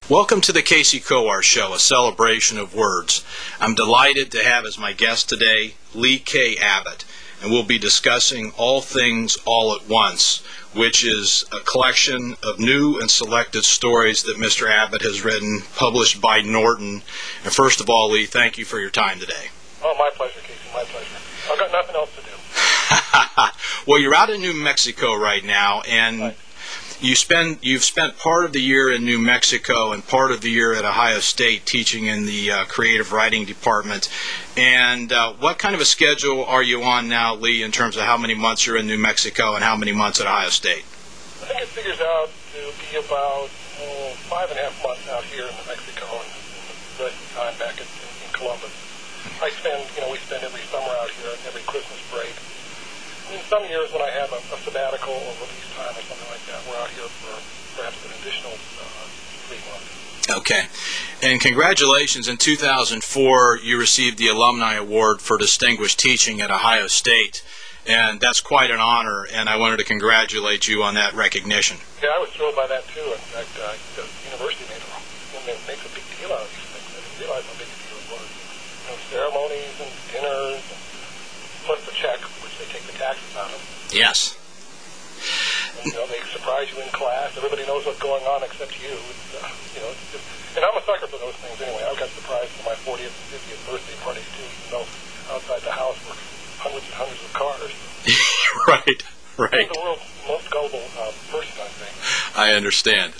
Welcome to the Casey Coar Show, a celebration of words. I'm delighted to have as my guest today Lee K. Abbott, and we'll be discussing All Things All at Once, which is a collection of new and selected stories that Mr. Abbott has written, published by Norton. And first of all, Lee, thank you for your time today. Oh, my pleasure, Casey, my pleasure. I've got nothing else to do. Well, you're out in New Mexico right now, and Right. you've spent part of the year in New Mexico and part of the year at Ohio State teaching in the creative writing department. And what kind of a schedule are you on now, Lee, in terms of how many months you're in New Mexico and how many months at Ohio State? I think it figures out to be about 5.5 months out here in New Mexico and the rest of the time back in Columbus. We spend every summer out here and every Christmas break. In some years when I have a sabbatical or release time or something like that, we're out here for perhaps an additional 3 months. Okay. And congratulations, in 2004 you received the Alumni Award for Distinguished Teaching at Ohio State. And that's quite an honor, and I wanted to congratulate you on that recognition. Yeah, I was thrilled by that too. In fact, the university makes a big deal out of these things. I didn't realize how big a deal it was. Ceremonies and dinners, and plus the check, which they take the taxes out of. Yes. And, they surprise you in class. Everybody knows what's going on except you. It's just, and I'm a sucker for those things anyway. I got surprised for my 40th and 50th birthday parties too, even though outside the house were hundreds and hundreds of cars. Right. I'm the world's most gullible person, I think. I understand.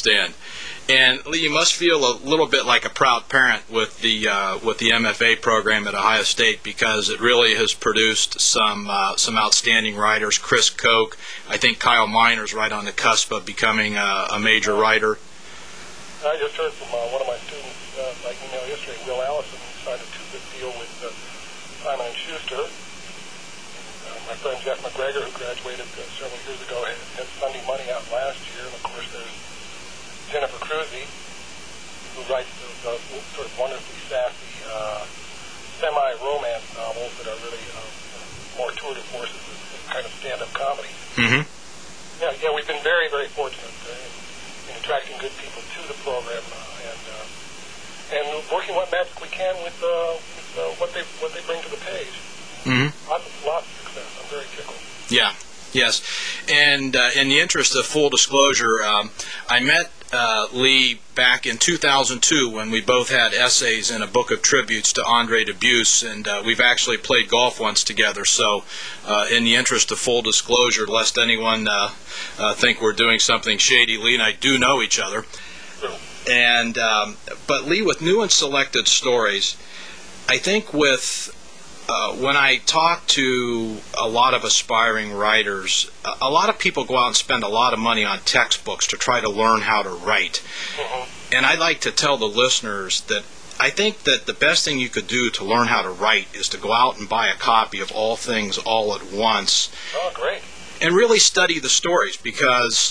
And Lee, you must feel a little bit like a proud parent with the MFA program at Ohio State, because it really has produced some outstanding writers. Chris Koch, I think Kyle Miner's right on the cusp of becoming a major writer. I just heard from one of my students by email yesterday, Will Allison, who signed a 2-book deal with Simon & Schuster. My friend Jeff McGregor, who graduated several years ago, had Sunday Money out last year, and of course there's Jennifer Cruzy, who writes those sort of wonderfully sassy semi-romance novels that are really more tour de force as kind of stand-up comedy. Mm-hmm. Yeah, we've been very, very fortunate in attracting good people to the program and working what magic we can with what they bring to the page. Mm-hmm. Lots of success. I'm very tickled. Yeah. Yes. And in the interest of full disclosure, I met Lee back in 2002 when we both had essays in a book of tributes to Andre Dubus, and we've actually played golf once together. So in the interest of full disclosure, lest anyone think we're doing something shady, Lee and I do know each other. And but Lee, with new and selected stories, I think when I talk to a lot of aspiring writers, a lot of people go out and spend a lot of money on textbooks to try to learn how to write. Mm-hmm. And I'd like to tell the listeners that I think that the best thing you could do to learn how to write is to go out and buy a copy of All Things All at Once. Oh, great. And really study the stories, because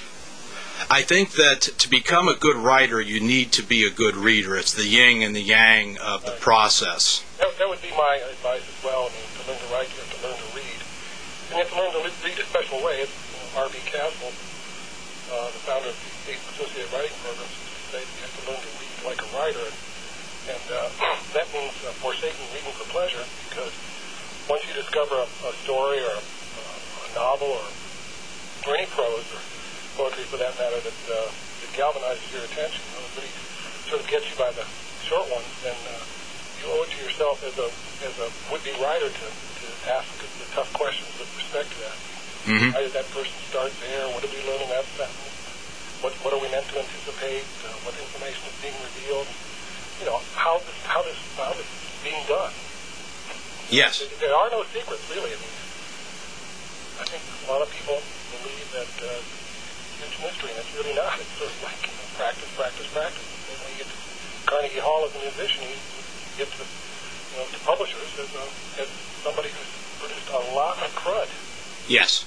I think that to become a good writer, you need to be a good reader. It's the yin and the yang of the process. That would be my advice as well. To learn to write, you have to learn to read. And you have to learn to read a special way. R.B. Castle, the founder of the Associated Writing Programs, used to say that you have to learn to read like a writer. And that means forsaking reading for pleasure, because once you discover a story or a novel or any prose or poetry for that matter that galvanizes your attention, really sort of gets you by the short ones, then you owe it to yourself as a would-be writer to ask the tough questions with respect to that. Mm-hmm. How did that person start there? What did we learn in that sentence? What are we meant to anticipate? What information is being revealed? How this is being done. Yes. There are no secrets, really. I think a lot of people believe that huge mystery, and it's really not. It's sort of like practice. And when you get to Carnegie Hall as a musician, you get to publishers as somebody who's produced a lot of crud. Yes.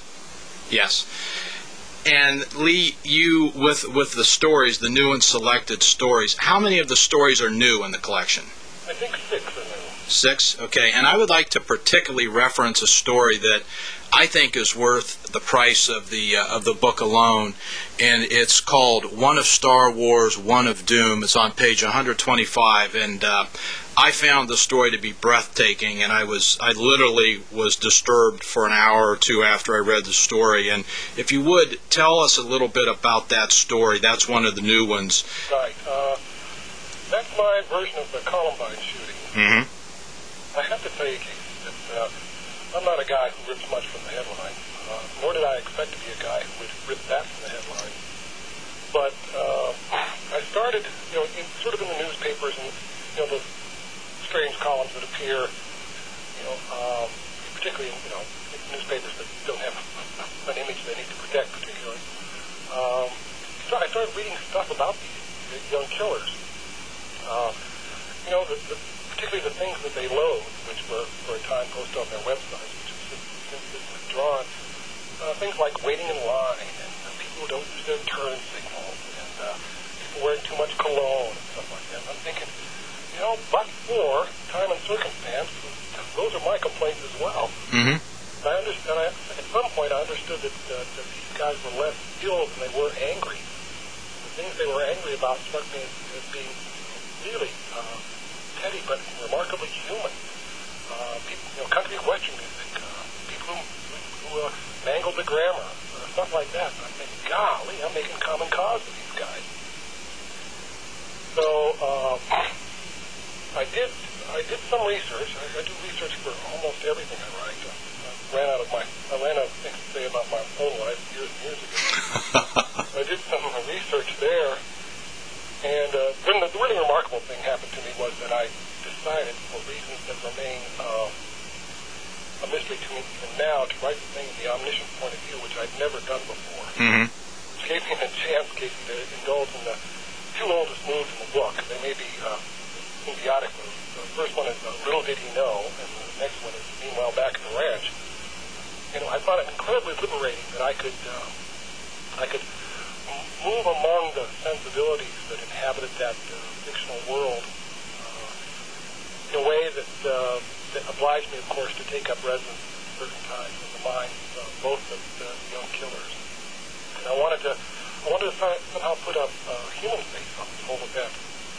And Lee, you with the stories, the new and selected stories, how many of the stories are new in the collection? I think 6 are new. 6? Okay. And I would like to particularly reference a story that I think is worth the price of the book alone, and it's called One of Star Wars, One of Doom. It's on page 125, and I found the story to be breathtaking, and I literally was disturbed for an hour or two after I read the story. And if you would, tell us a little bit about that story. That's one of the new ones. Right. That's my version of the Columbine shooting. Mm-hmm. I have to tell you, Casey, that I'm not a guy who rips much from the headlines, nor did I expect to be a guy who would rip that from the headlines. But I started, sort of in the newspapers and, those strange columns that appear, particularly in, newspapers that don't have an image they need to protect particularly. So I started reading stuff about these young killers. Particularly the things that they loathe, which were for a time posted on their websites, which have since been withdrawn. Things like waiting in line, and people who don't use their turn signals, and people wearing too much cologne, and stuff like that. And I'm thinking, but for time and circumstance, those are my complaints as well. Mm-hmm. At some point I understood that these guys were less ill than they were angry. The things they were angry about struck me as being really petty but remarkably human. People, country western music, people who mangled the grammar, stuff like that. And I think, golly, I'm making common cause with these guys. So I did some research. I do research for almost everything I write. I ran out of things to say about my own life years and years ago. I did some research there. And then the really remarkable thing happened to me was that I decided, for reasons that remain a mystery to me even now, to write the thing in the omniscient point of view, which I'd never done before. Mm-hmm. Which gave me a chance, Casey, to indulge in the two oldest moves in the book. They may be symbiotic moves. The first one is Little Did He Know, and the next one is Meanwhile Back at the Ranch. I thought it incredibly liberating that I could move among the sensibilities that inhabited that fictional world in a way that obliged me, of course, to take up residence at certain times in the minds of both of the young killers. And I wanted to somehow put a human face on this whole event.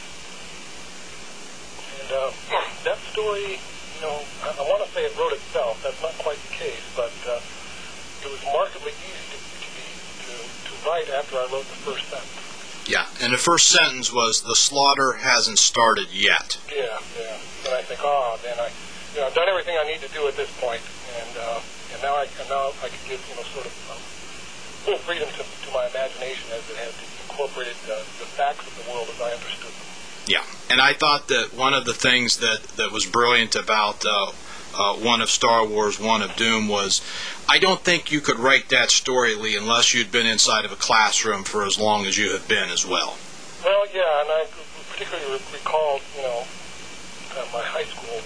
And that story, I want to say it wrote itself. That's not quite the case, but it was remarkably easy to write after I wrote the first sentence. Yeah, and the first sentence was, "The slaughter hasn't started yet." Yeah. And I think, man, I've done everything I need to do at this point, and now I can give sort of full freedom to my imagination as it has incorporated the facts of the world as I understood them. Yeah, and I thought that one of the things that was brilliant about One of Star Wars, One of Doom was, I don't think you could write that story, Lee, unless you'd been inside of a classroom for as long as you have been as well. Well, yeah, and I particularly recalled, my high school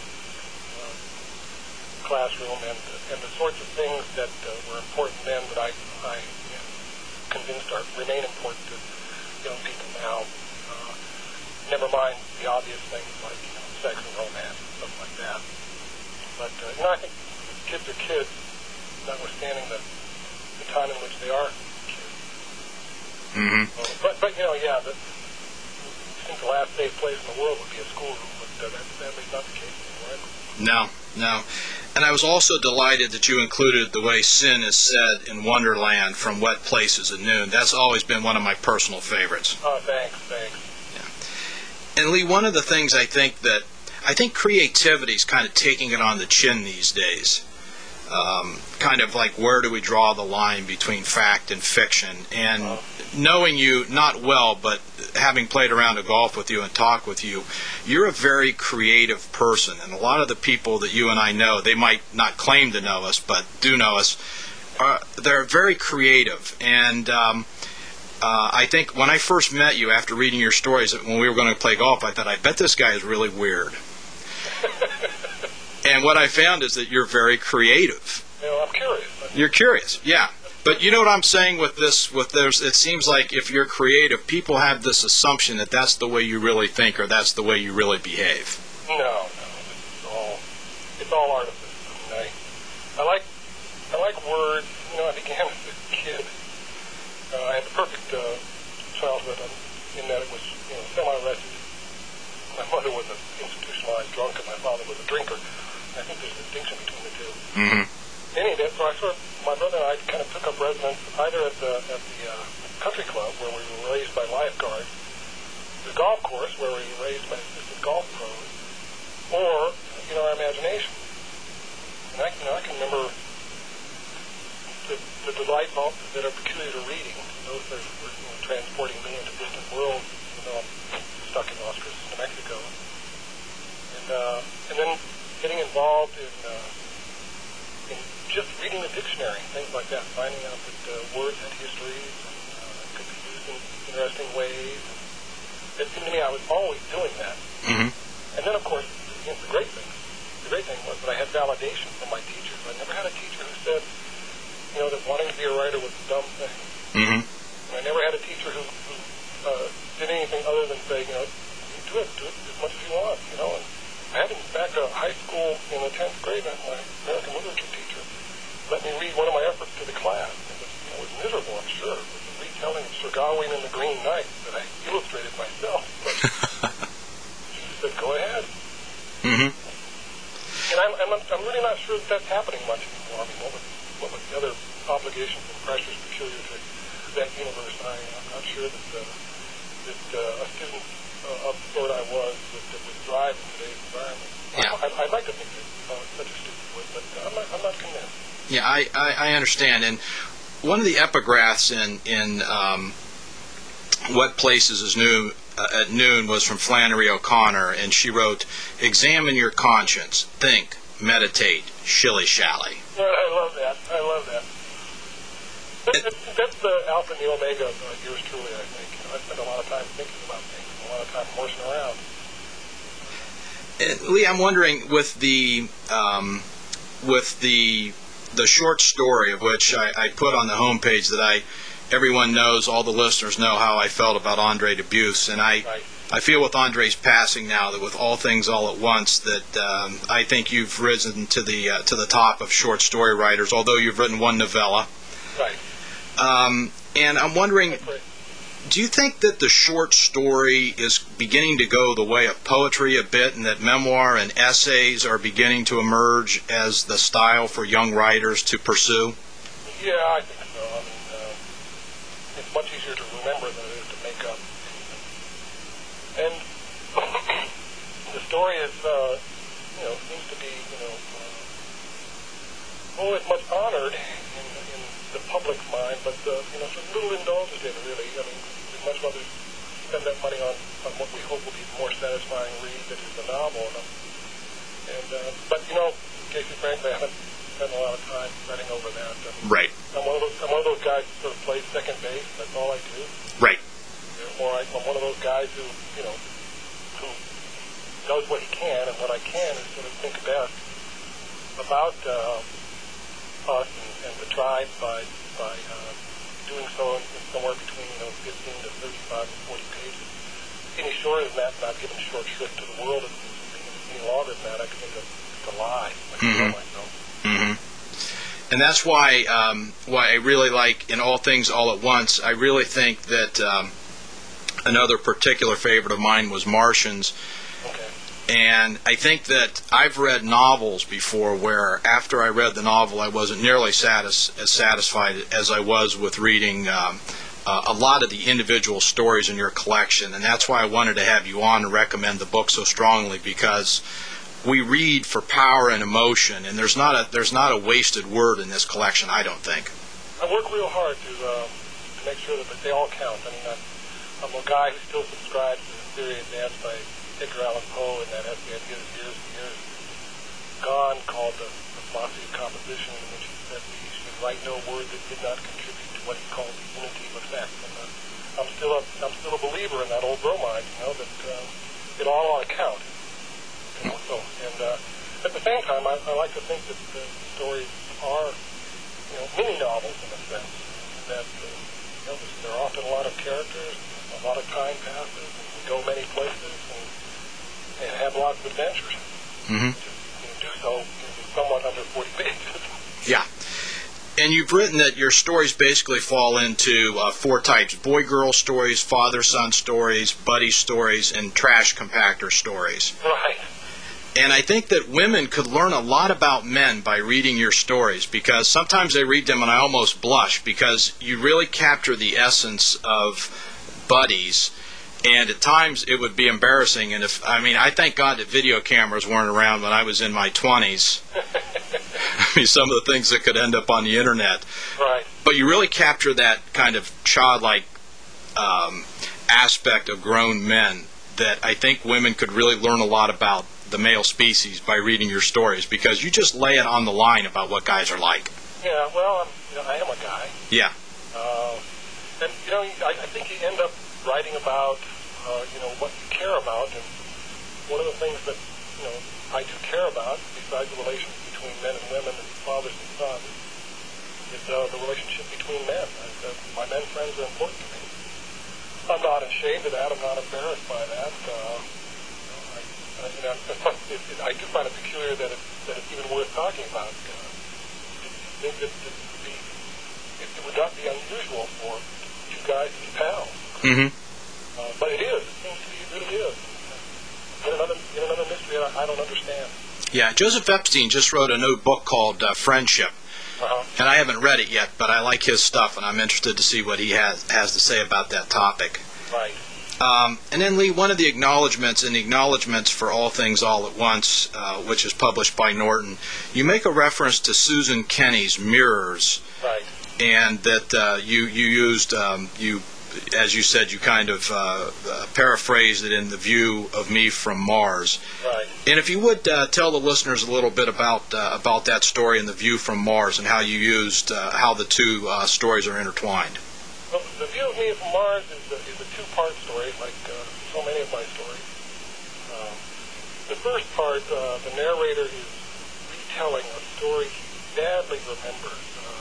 classroom and the sorts of things that were important then that I convinced remain important to young people now. Never mind the obvious things like sex and romance and stuff like that. But I think kids are kids, notwithstanding the time in which they are kids. Mm-hmm. But since the last safe place in the world would be a schoolroom, but that's sadly not the case anymore. No. And I was also delighted that you included the way sin is said in Wonderland from Wet Places at Noon. That's always been one of my personal favorites. Oh, thanks. Yeah. And Lee, one of the things I think creativity is kind of taking it on the chin these days. Kind of like, where do we draw the line between fact and fiction? And knowing you not well, but having played around a golf with you and talked with you, you're a very creative person. And a lot of the people that you and I know, they might not claim to know us, but do know us, they're very creative. And I think when I first met you after reading your stories, when we were going to play golf, I thought, I bet this guy is really weird. And what I found is that you're very creative. I'm curious. You're curious, yeah. But you know what I'm saying with this? It seems like if you're creative, people have this assumption that that's the way you really think or that's the way you really behave. No. This is it's all artifice. I mean, I like words. You know, I began as a kid. I had the perfect childhood in that it was, you know, semi-wretched. My mother was an institutionalized drunk, and my father was a drinker. I think there's a distinction between the two. Mm-hmm. Any of that, so my brother and I kind of took up residence either at the country club where we were raised by lifeguards, the golf course where we were raised by assistant golf pros, or in our imagination. And I can remember the delight that are peculiar to reading. Those that were, you know, transporting me into distant worlds. You know, stuck in Las Cruces, New Mexico, and then getting involved in just reading the dictionary, things like that, finding out that words had histories and could be used in interesting ways. It seemed to me I was always doing that. Mm-hmm. And then, of course, you know, the great thing was that I had validation from my teachers. I never had a teacher who said, you know, that wanting to be a writer was a dumb thing. Mm-hmm. And I never had a teacher who did anything other than say, you know, you do it as much as you want, you know. And I had, in fact, a high school in the 10th grade, my American literature teacher let me read one of my efforts to the class. It was miserable, I'm sure. It was a retelling of Sir Gawain and the Green Knight that I illustrated myself. But she said, go ahead. Mm-hmm. And I'm really not sure that that's happening much anymore. I mean, what was the other obligations and pressures peculiar to that universe? I'm not sure that a student of the sort I was would thrive in today's environment. Yeah. I'd like to think that such a student would, but I'm not convinced. Yeah, I understand. And one of the epigraphs in What Places Is New at Noon was from Flannery O'Connor, and she wrote, "Examine your conscience, think, meditate, shilly-shally." I love that. That's the alpha and the omega of yours truly, I think. You know, I spend a lot of time thinking about things, and a lot of time horsing around. Lee, I'm wondering, with the short story of which I put on the homepage that everyone knows, all the listeners know how I felt about Andre Dubusse, and I feel with Andre's passing now that with All Things All at Once that I think you've risen to the top of short story writers, although you've written one novella. Right. And I'm wondering, do you think that the short story is beginning to go the way of poetry a bit, and that memoir and essays are beginning to emerge as the style for young writers to pursue? Yeah, I think so. I mean, it's much easier to remember than it is to make up. And the story is, seems to be, it's much honored in the public's mind, but, so little indulged in, really. I mean, we'd much rather spend that money on what we hope will be a more satisfying read that is the novel. But, Casey, frankly, I haven't spent a lot of time writing over that. Right. I'm one of those guys who sort of plays second base. That's all I do. Right. Or I'm one of those guys who does what he can, and what I can is sort of think best about us and the tribe by doing so in somewhere between 15 to 35 to 40 pages. Any shorter than that, not giving short shrift to the world, and any longer than that, I think it's a lie. Mm-hmm. And that's why I really like In All Things All at Once. I really think that another particular favorite of mine was Martians. Okay. And I think that I've read novels before where after I read the novel I wasn't nearly as satisfied as I was with reading a lot of the individual stories in your collection. And that's why I wanted to have you on and recommend the book so strongly, because we read for power and emotion, and there's not a wasted word in this collection, I don't think. I work real hard to make sure that they all count. I mean, I'm a guy who still subscribes to the theory advanced by Edgar Allan Poe in that essay of his years gone called the Philosophy of Composition, in which he said we should write no word that did not contribute to what he called the unity of effect. And I'm still a believer in that old bromide, that it all ought to count. At the same time, I like to think that the stories are, mini novels in a sense. That there are often a lot of characters, a lot of time passes, and we go many places, and have lots of adventures. Mm-hmm. To do so And you've written that your stories basically fall into four types: boy-girl stories, father-son stories, buddy stories, and trash compactor stories. Right. And I think that women could learn a lot about men by reading your stories, because sometimes they read them and I almost blush, because you really capture the essence of buddies. And at times it would be embarrassing. And I thank God that video cameras weren't around when I was in my 20s. Some of the things that could end up on the internet. Right. But you really capture that kind of childlike aspect of grown men that I think women could really learn a lot about the male species by reading your stories, because you just lay it on the line about what guys are like. Yeah, well, I am a guy. Yeah. And, I think you end up writing about, what you care about. And one of the things that, I do care about, besides the relations between men and women and fathers and sons, is the relationship between men. My men friends are important to me. I'm not ashamed of that. I'm not embarrassed by that. I do find it peculiar that it's even worth talking about. I think that it would not be unusual for two guys to be pals. Mm-hmm. But it is. It seems to be. It really is. In another mystery I don't understand. Yeah, Joseph Epstein just wrote a new book called Friendship. Uh-huh. And I haven't read it yet, but I like his stuff, and I'm interested to see what he has to say about that topic. Right. And then, Lee, one of the acknowledgments for All Things All at Once, which is published by Norton, you make a reference to Susan Kenny's Mirrors. Right. And that you used, as you said, you kind of paraphrased it in The View of Me from Mars. Right. And if you would tell the listeners a little bit about that story in The View from Mars, and how you used, how the two stories are intertwined. Well, The View of Me from Mars is a two-part story, like so many of my stories. The first part, the narrator is retelling a story he badly remembers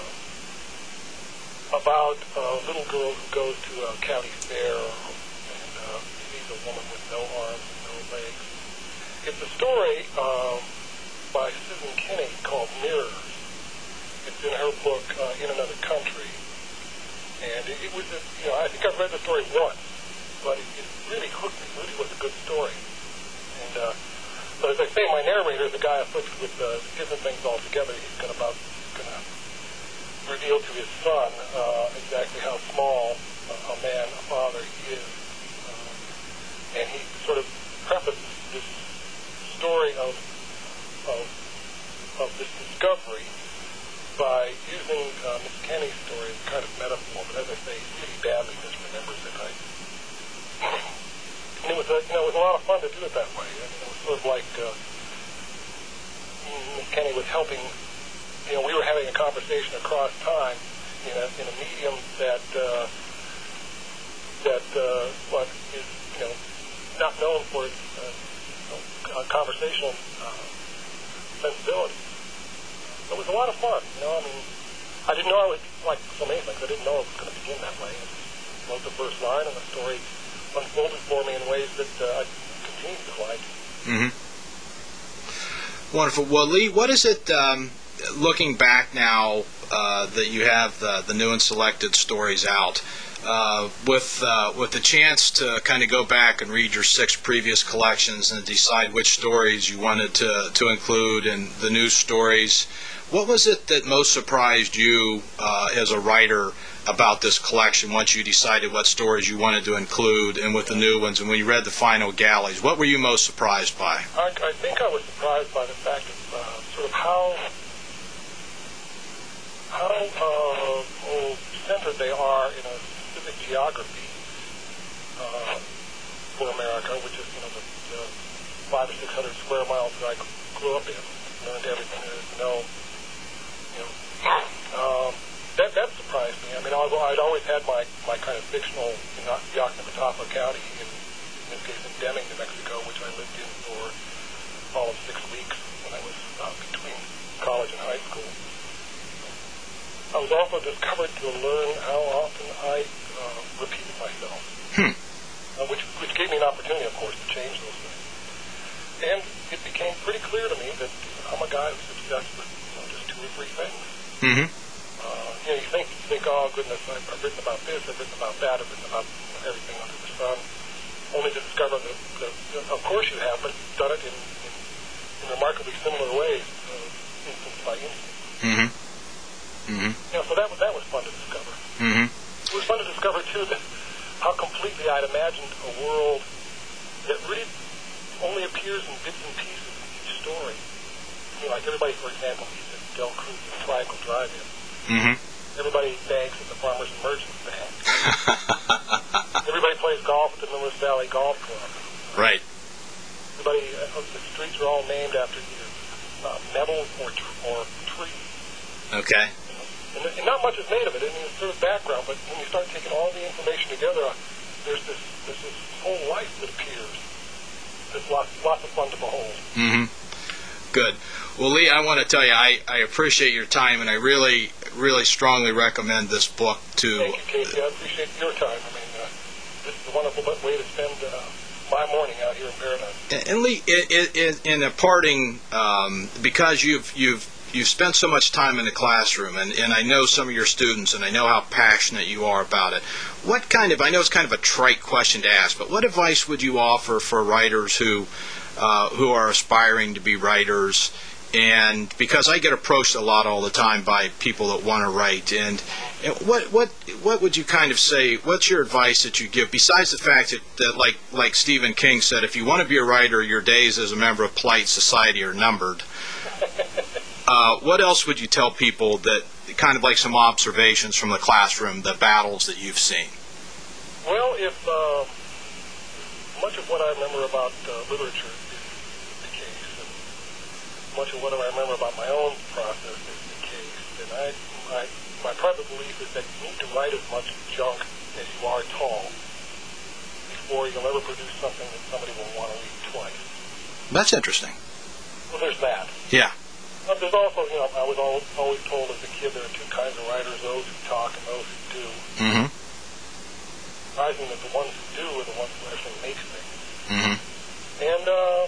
about a little girl who goes to a county fair and sees a woman with no arms and no legs. It's a story by Susan Kenny called Mirrors. It's in her book, In Another Country. And it was, I think I've read the story once, but it really hooked me. It really was a good story. And, but as I say, my narrator is a guy afflicted with different things altogether. He's going to reveal to his son exactly how small a man, a father he is. And he sort of prefaces this story of this discovery by using Miss Kenny's story as a kind of metaphor, but as I say, he really badly misremembers it. And it was a lot of fun to do it that way. I mean, it was sort of like Miss Kenny was helping. We were having a conversation across time in a medium that what is not known for its conversational sensibility. It was a lot of fun, I didn't know I would like so many things. I didn't know it was going to begin that way. I wrote the first line, and the story unfolded for me in ways that I continue to like. Mm-hmm. Wonderful. Well, Lee, what is it, looking back now that you have the new and selected stories out, with the chance to kind of go back and read your 6 previous collections and decide which stories you wanted to include in the new stories, what was it that most surprised you as a writer about this collection once you decided what stories you wanted to include, and with the new ones, and when you read the final galleys, what were you most surprised by? I think I was surprised by the fact of sort of how centered they are in a specific geography for America, which is the 500 or 600 square miles that I grew up in, learned everything there is to know. That surprised me. I'd always had my kind of fictional Yoknapatawpha County, in this case in Deming, New Mexico, which I lived in for all of 6 weeks when I was between college and high school. I was also discovered to learn how often I repeated myself, which gave me an opportunity, of course, to change those things. And it became pretty clear to me that I'm a guy who's obsessed with just 2 or 3 things. Mm-hmm. you think, oh goodness, I've written about this, I've written about that, I've written about everything under the sun, only to discover that of course you have, but you've done it in remarkably similar ways, instance by instance. Mm-hmm. Mm-hmm. So that was fun to discover. Mm-hmm. It was fun to discover too that how completely I'd imagined a world that really only appears in bits and pieces in each story. Like everybody, for example, eats at Del Cruz's Triangle Drive-In. Mm-hmm. Everybody banks at the Farmers and Merchants Bank. Everybody plays golf at the Millis Valley Golf Club. Right. Everybody, the streets are all named after either metals or trees. Okay. And not much is made of it. I mean, it's sort of background, but when you start taking all the information together, there's this whole life that appears. There's lots of fun to behold. Mm-hmm. Good. Well, Lee, I want to tell you, I appreciate your time, and I really, really strongly recommend this book to... Thank you, Casey. I appreciate your time. I mean, this is a wonderful way to spend my morning out here in Paradise. And Lee, in a parting, because you've spent so much time in the classroom, and I know some of your students, and I know how passionate you are about it. I know it's kind of a trite question to ask, but what advice would you offer for writers who are aspiring to be writers? And because I get approached a lot all the time by people that want to write, and what would you kind of say? What's your advice that you give? Besides the fact that like Stephen King said, if you want to be a writer, your days as a member of polite society are numbered. What else would you tell people that kind of like some observations from the classroom, the battles that you've seen? Well, if much of what I remember about literature is the case, and much of what I remember about my own process is the case, then my private belief is that you need to write as much junk as you are tall before you'll ever produce something that somebody will want to read twice. That's interesting. Well, there's that. Yeah. There's also, I was always told as a kid there are two kinds of writers, those who talk and those who do. Mm-hmm. Surprising that the ones who do are the ones who actually make things. Mm-hmm. And,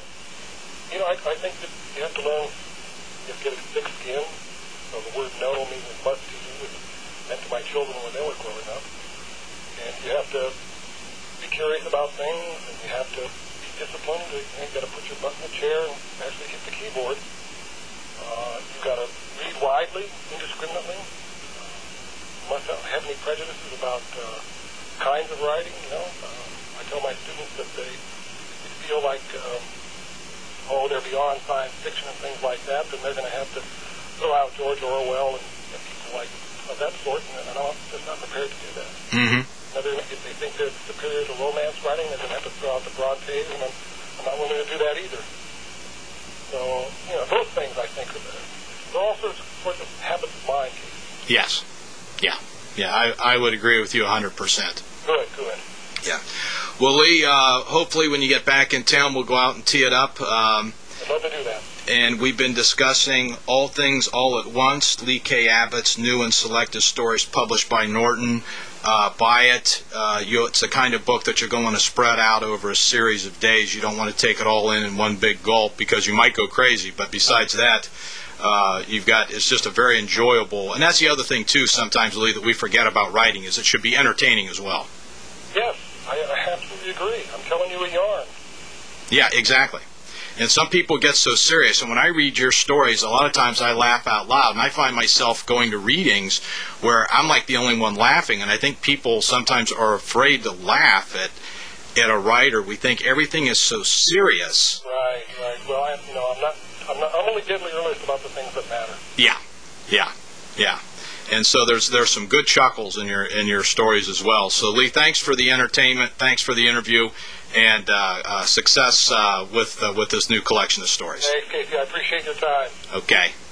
I think that you have to learn, you have to get a thick skin. So the word no means as much to you as it meant to my children when they were growing up. And you have to be curious about things, and you have to be disciplined. You've got to put your butt in the chair and actually hit the keyboard. You've got to read widely, indiscriminately. You must not have any prejudices about kinds of writing, I tell my students that they feel like, they're beyond science fiction and things like that, then they're going to have to throw out George Orwell and people like of that sort, and I'm just not prepared to do that. Mm-hmm. If they think they're superior to romance writing, they're going to have to throw out the Brontes, and I'm not willing to do that either. So, those things I think are there. There are all sorts of habits of mind. Yes. Yeah. Yeah, I would agree with you 100%. Good. Yeah. Well, Lee, hopefully when you get back in town, we'll go out and tee it up. I'd love to do that. And we've been discussing All Things All at Once, Lee K. Abbott's new and selected stories published by Norton. Buy it. It's the kind of book that you're going to spread out over a series of days. You don't want to take it all in one big gulp because you might go crazy. But besides that, it's just a very enjoyable, and that's the other thing too sometimes, Lee, that we forget about writing, is it should be entertaining as well. Yes, I absolutely agree. I'm telling you a yarn. Yeah, exactly. And some people get so serious, and when I read your stories, a lot of times I laugh out loud, and I find myself going to readings where I'm like the only one laughing, and I think people sometimes are afraid to laugh at a writer. We think everything is so serious. Right. Well, I'm only deadly earnest about the things that matter. Yeah. And so there's some good chuckles in your stories as well. So Lee, thanks for the entertainment, thanks for the interview, and success with this new collection of stories. Thanks, Casey. I appreciate your time. Okay.